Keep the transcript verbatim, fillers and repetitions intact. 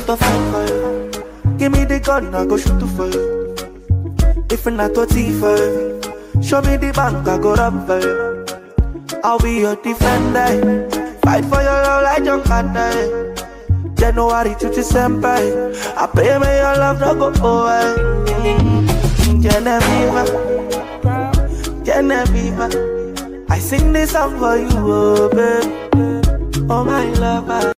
to fight for you. Give me the gun, I go shoot to for you. If not to thief for you. Show me the bank, I go rob for you. I'll be your defender. Fight for your love like John Carter. January to December, I pray may your love not go away. Genevieve, Genevieve, I sing this song for you, oh babe, oh my lover.